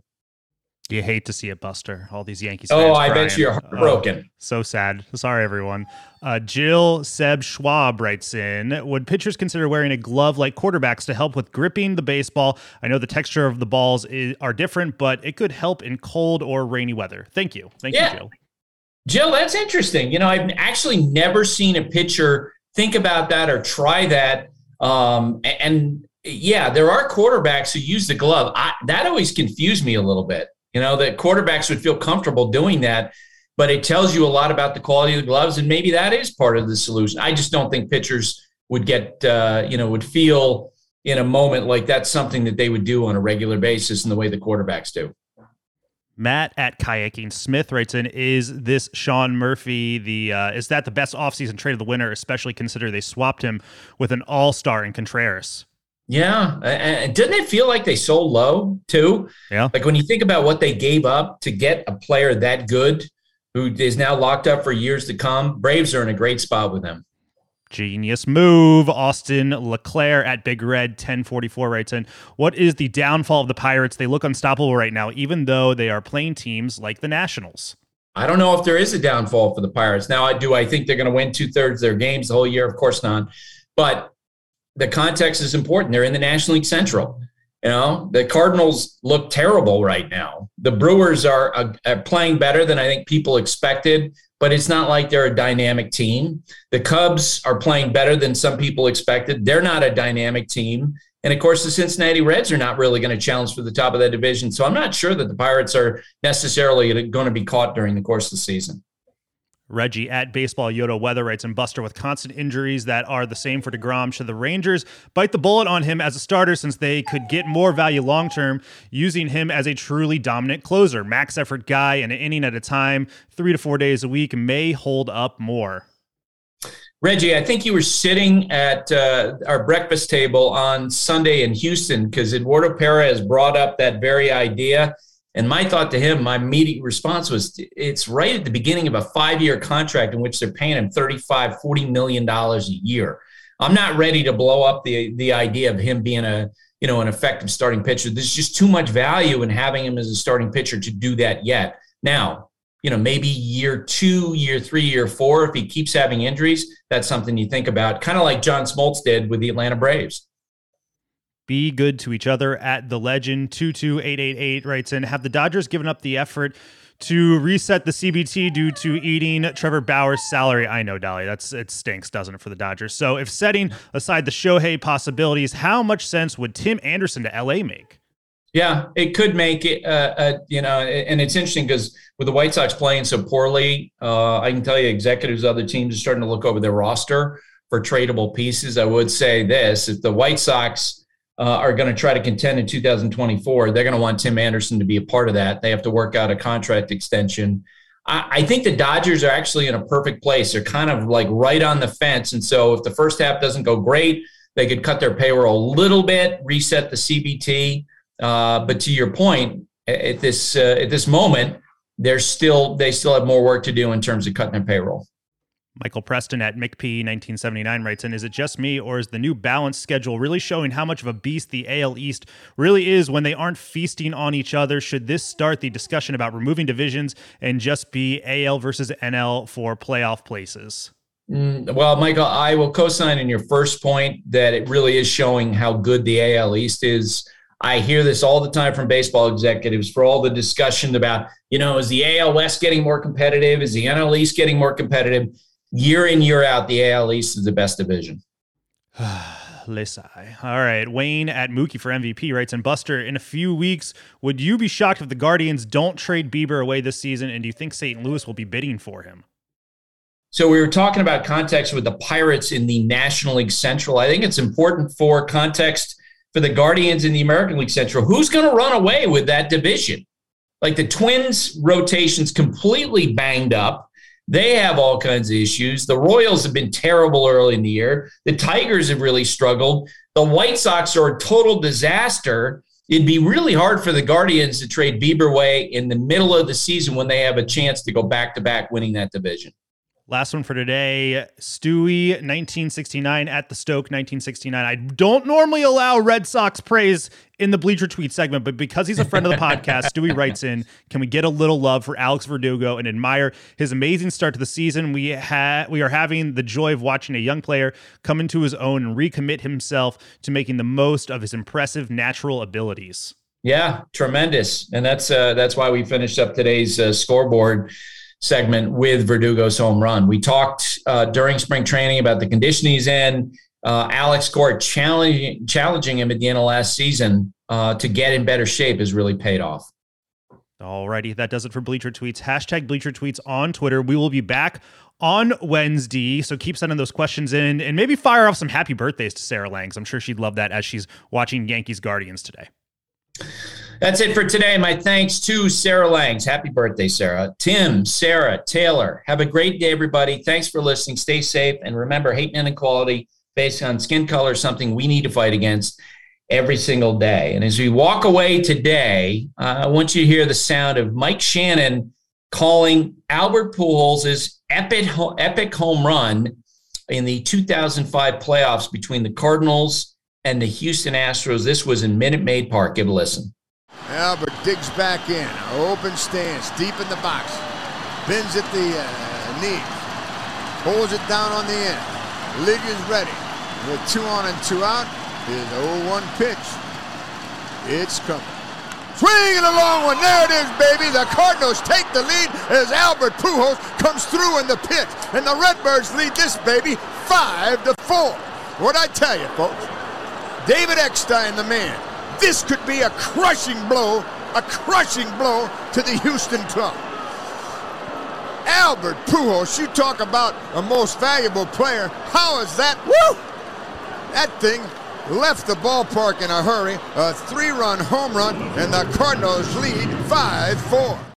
You hate to see it, Buster. All these Yankees fans Oh, I crying. bet you're heartbroken. Oh, so sad. Sorry, everyone. Uh, Jill Seb Schwab writes in, would pitchers consider wearing a glove like quarterbacks to help with gripping the baseball? I know the texture of the balls is, are different, but it could help in cold or rainy weather. Thank you. Thank yeah. you, Jill. Jill, that's interesting. You know, I've actually never seen a pitcher think about that or try that. Um, and, yeah, there are quarterbacks who use the glove. I, that always confused me a little bit. You know, that quarterbacks would feel comfortable doing that, but it tells you a lot about the quality of the gloves, and maybe that is part of the solution. I just don't think pitchers would get, uh, you know, would feel in a moment like that's something that they would do on a regular basis in the way the quarterbacks do. Matt at Kayaking Smith writes in, is this Sean Murphy, the uh, is that the best offseason trade of the winter, especially consider they swapped him with an all-star in Contreras? Yeah. And didn't it feel like they sold low too? Yeah. Like when you think about what they gave up to get a player that good who is now locked up for years to come, Braves are in a great spot with him. Genius move. Austin LeClaire at Big Red ten forty-four writes in, what is the downfall of the Pirates? They look unstoppable right now, even though they are playing teams like the Nationals. I don't know if there is a downfall for the Pirates. Now, I do I think they're going to win two-thirds of their games the whole year? Of course not. But the context is important. They're in the National League Central. You know, the Cardinals look terrible right now. The Brewers are, uh, are playing better than I think people expected, but it's not like they're a dynamic team. The Cubs are playing better than some people expected. They're not a dynamic team. And, of course, the Cincinnati Reds are not really going to challenge for the top of that division. So I'm not sure that the Pirates are necessarily going to be caught during the course of the season. Reggie at Baseball Yoda Weather writes in, Buster, with constant injuries that are the same for DeGrom, should the Rangers bite the bullet on him as a starter since they could get more value long-term using him as a truly dominant closer? Max effort guy, an inning at a time, three to four days a week may hold up more. Reggie, I think you were sitting at uh, our breakfast table on Sunday in Houston because Eduardo Perez brought up that very idea. And my thought to him, my immediate response was, it's right at the beginning of a five-year contract in which they're paying him thirty-five, forty million dollars a year. I'm not ready to blow up the the idea of him being a, you know, an effective starting pitcher. There's just too much value in having him as a starting pitcher to do that yet. Now, you know, maybe year two, year three, year four, if he keeps having injuries, that's something you think about, kind of like John Smoltz did with the Atlanta Braves. Be good to each other at the legend two two eight eight eight writes in, have the Dodgers given up the effort to reset the C B T due to eating Trevor Bauer's salary? I know, Dolly, that's it stinks, doesn't it, for the Dodgers? So if setting aside the Shohei possibilities, how much sense would Tim Anderson to L A make? Yeah, it could make it, uh, uh, you know, and it's interesting because with the White Sox playing so poorly, uh, I can tell you executives of other teams are starting to look over their roster for tradable pieces. I would say this, if the White Sox uh, are going to try to contend in two thousand twenty-four, they're going to want Tim Anderson to be a part of that. They have to work out a contract extension. I, I think the Dodgers are actually in a perfect place. They're kind of like right on the fence. And so if the first half doesn't go great, they could cut their payroll a little bit, reset the C B T. Uh, but to your point, at this uh, at this moment, they're still they still have more work to do in terms of cutting their payroll. Michael Preston at McP nineteen seventy-nine writes in, is it just me, or is the new balanced schedule really showing how much of a beast the A L East really is when they aren't feasting on each other? Should this start the discussion about removing divisions and just be A L versus N L for playoff places? Mm, well, Michael, I will co-sign in your first point that it really is showing how good the A L East is. I hear this all the time from baseball executives for all the discussion about, you know, is the A L West getting more competitive? Is the N L East getting more competitive? Year in, year out, the A L East is the best division. Lisai. All right. Wayne at Mookie for M V P writes, and Buster, in a few weeks, would you be shocked if the Guardians don't trade Bieber away this season? And do you think Saint Louis will be bidding for him? So we were talking about context with the Pirates in the National League Central. I think it's important for context for the Guardians in the American League Central. Who's going to run away with that division? Like the Twins' rotation's completely banged up. They have all kinds of issues. The Royals have been terrible early in the year. The Tigers have really struggled. The White Sox are a total disaster. It'd be really hard for the Guardians to trade Bieber away in the middle of the season when they have a chance to go back-to-back winning that division. Last one for today, Stewie nineteen sixty-nine at the Stoke nineteen sixty-nine. I don't normally allow Red Sox praise in the Bleacher Tweet segment, but because he's a friend of the podcast, Stewie writes in, can we get a little love for Alex Verdugo and admire his amazing start to the season? We ha- we are having the joy of watching a young player come into his own and recommit himself to making the most of his impressive natural abilities. Yeah, tremendous. And that's uh, that's why we finished up today's uh, scoreboard segment with Verdugo's home run. We talked uh, during spring training about the condition he's in. Uh, Alex Cora challenging challenging him at the end of last season uh, to get in better shape has really paid off. Alrighty, that does it for Bleacher Tweets. Hashtag Bleacher Tweets on Twitter. We will be back on Wednesday, so keep sending those questions in and maybe fire off some happy birthdays to Sarah Langs. I'm sure she'd love that as she's watching Yankees Guardians today. That's it for today. My thanks to Sarah Langs. Happy birthday, Sarah. Tim, Sarah, Taylor. Have a great day, everybody. Thanks for listening. Stay safe. And remember, hate and inequality based on skin color is something we need to fight against every single day. And as we walk away today, uh, I want you to hear the sound of Mike Shannon calling Albert Pujols' epic, epic home run in the two thousand five playoffs between the Cardinals and the Houston Astros. This was in Minute Maid Park. Give a listen. Albert digs back in, open stance, deep in the box, bends at the uh, knee, holds it down on the end. League is ready. With two on and two out, his oh one pitch. It's coming. Swinging a long one. There it is, baby. The Cardinals take the lead as Albert Pujols comes through in the pitch. And the Redbirds lead this baby five to four. What'd I tell you, folks? David Eckstein, the man. This could be a crushing blow, a crushing blow to the Houston club. Albert Pujols, you talk about a most valuable player. How is that? Woo! That thing left the ballpark in a hurry. A three-run home run, and the Cardinals lead five four.